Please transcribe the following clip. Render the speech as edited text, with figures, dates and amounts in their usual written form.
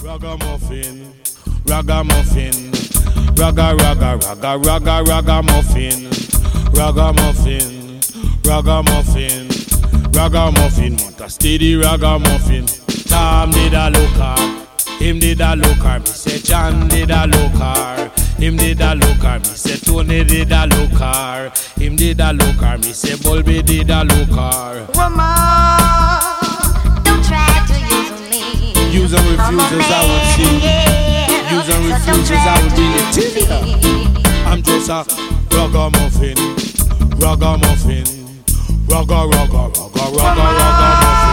Ragamuffin, ragamuffin, ragamuffin, ragamuffin, ragamuffin, ragamuffin, want a steady ragamuffin. Tom did a look her, him did a look her. Me say John did a look her, him did a look her. Me say Tony did a look her, him did a look her. Me say Bulby did a look her. Woman, don't try to use me. Use and refuse as I would see. Use and refuse as I would be. I'm just a ragamuffin, ragamuffin, ragamuffin.